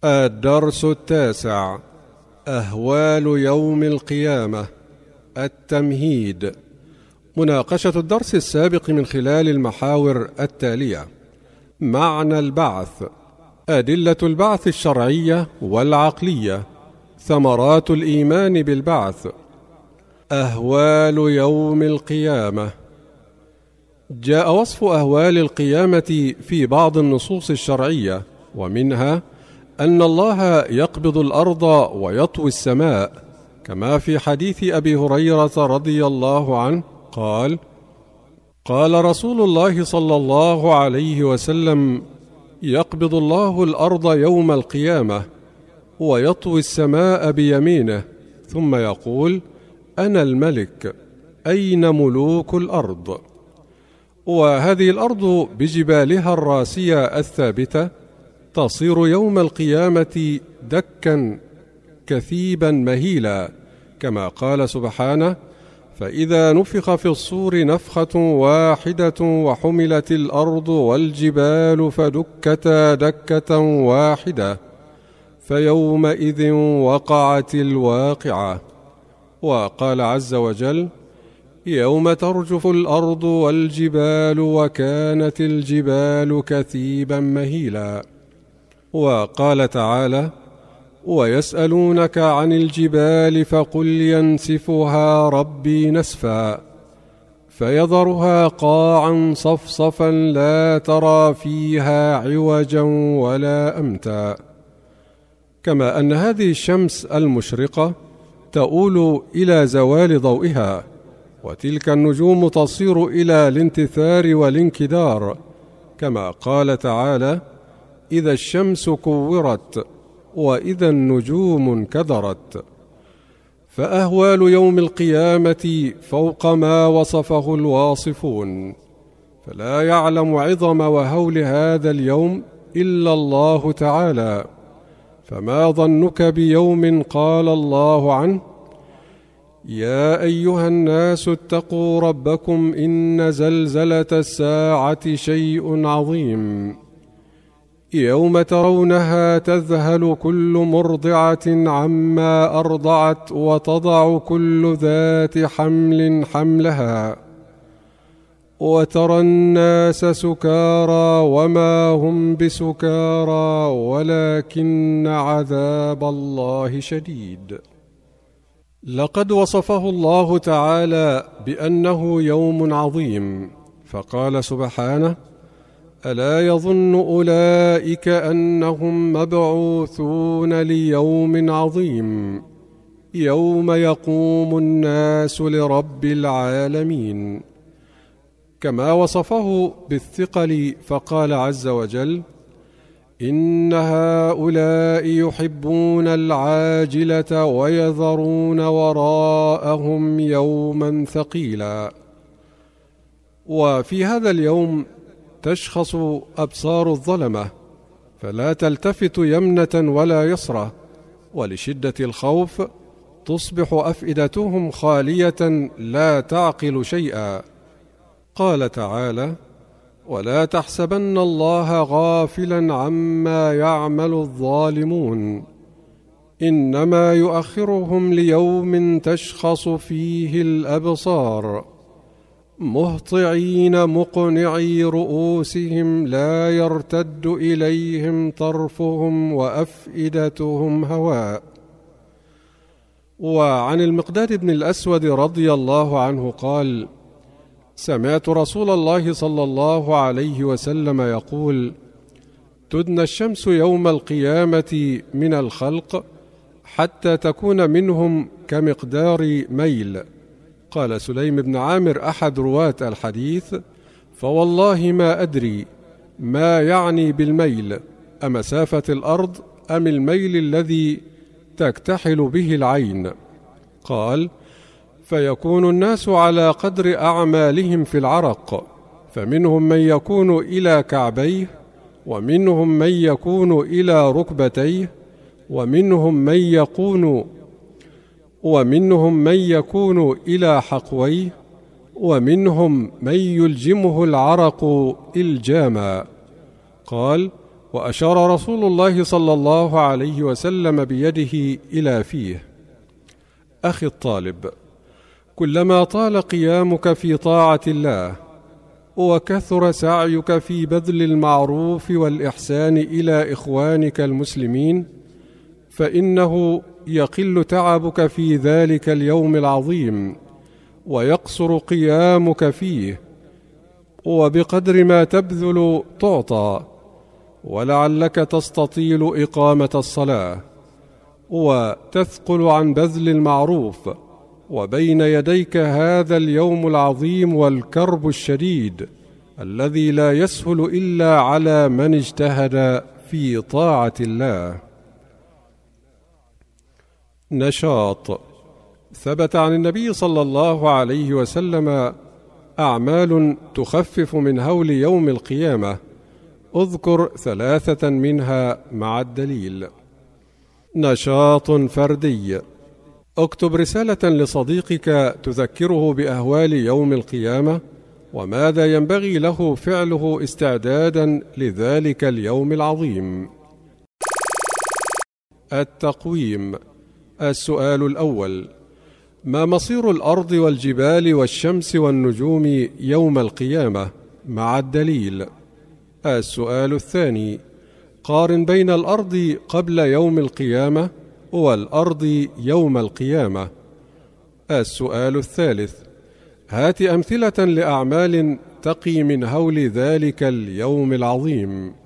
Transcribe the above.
الدرس 9. أهوال يوم القيامة. التمهيد. مناقشة الدرس السابق من خلال المحاور التالية: معنى البعث، أدلة البعث الشرعية والعقلية، ثمرات الإيمان بالبعث، أهوال يوم القيامة. جاء وصف أهوال القيامة في بعض النصوص الشرعية، ومنها أن الله يقبض الأرض ويطوي السماء، كما في حديث أبي هريرة رضي الله عنه قال: قال رسول الله صلى الله عليه وسلم: يقبض الله الأرض يوم القيامة ويطوي السماء بيمينه، ثم يقول: أنا الملك، أين ملوك الأرض؟ وهذه الأرض بجبالها الراسية الثابتة تصير يوم القيامة دكا كثيبا مهيلا، كما قال سبحانه: فإذا نفخ في الصور نفخة واحدة وحملت الأرض والجبال فدكتا دكة واحدة فيومئذ وقعت الواقعة. وقال عز وجل: يوم ترجف الأرض والجبال وكانت الجبال كثيبا مهيلا. وقال تعالى: ويسألونك عن الجبال فقل ينسفها ربي نسفا فيذرها قاعا صفصفا لا ترى فيها عوجا ولا أمتا. كما أن هذه الشمس المشرقة تؤول إلى زوال ضوئها، وتلك النجوم تصير إلى الانتثار والانكدار، كما قال تعالى: إذا الشمس كورت وإذا النجوم انكدرت. فأهوال يوم القيامة فوق ما وصفه الواصفون، فلا يعلم عظم وهول هذا اليوم إلا الله تعالى. فما ظنك بيوم قال الله عنه: يا أيها الناس اتقوا ربكم إن زلزلة الساعة شيء عظيم، يوم ترونها تذهل كل مرضعة عما أرضعت وتضع كل ذات حمل حملها وترى الناس سكارى وما هم بسكارى ولكن عذاب الله شديد. لقد وصفه الله تعالى بأنه يوم عظيم، فقال سبحانه: ألا يظن أولئك أنهم مبعوثون ليوم عظيم يوم يقوم الناس لرب العالمين. كما وصفه بالثقل فقال عز وجل: إن هؤلاء يحبون العاجلة ويذرون وراءهم يوما ثقيلا. وفي هذا اليوم تشخص أبصار الظلمة، فلا تلتفت يمنة ولا يسرة، ولشدة الخوف تصبح أفئدتهم خالية لا تعقل شيئا. قال تعالى: ولا تحسبن الله غافلا عما يعمل الظالمون إنما يؤخرهم ليوم تشخص فيه الأبصار مهطعين مقنعي رؤوسهم لا يرتد إليهم طرفهم وأفئدتهم هواء. وعن المقداد بن الأسود رضي الله عنه قال: سمعت رسول الله صلى الله عليه وسلم يقول: تدنى الشمس يوم القيامة من الخلق حتى تكون منهم كمقدار ميل. قال سليم بن عامر أحد رواة الحديث: فوالله ما أدري ما يعني بالميل، أمسافة الأرض أم الميل الذي تكتحل به العين؟ قال: فيكون الناس على قدر أعمالهم في العرق، فمنهم من يكون إلى كعبيه، ومنهم من يكون إلى ركبتيه، ومنهم من يكون إلى حقويه، ومنهم من يلجمه العرق إلجاما. قال: وأشار رسول الله صلى الله عليه وسلم بيده إلى فيه. أخي الطالب، كلما طال قيامك في طاعة الله وكثر سعيك في بذل المعروف والإحسان إلى إخوانك المسلمين، فإنه يقل تعبك في ذلك اليوم العظيم ويقصر قيامك فيه، وبقدر ما تبذل تعطى، ولعلك تستطيل إقامة الصلاة وتثقل عن بذل المعروف، وبين يديك هذا اليوم العظيم والكرب الشديد الذي لا يسهل إلا على من اجتهد في طاعة الله. نشاط. ثبت عن النبي صلى الله عليه وسلم أعمال تخفف من هول يوم القيامة، اذكر 3 منها مع الدليل. نشاط فردي. اكتب رسالة لصديقك تذكره بأهوال يوم القيامة وماذا ينبغي له فعله استعدادا لذلك اليوم العظيم. التقويم. السؤال الأول: ما مصير الأرض والجبال والشمس والنجوم يوم القيامة مع الدليل؟ السؤال الثاني: قارن بين الأرض قبل يوم القيامة والأرض يوم القيامة. السؤال الثالث: هات أمثلة لأعمال تقي من هول ذلك اليوم العظيم.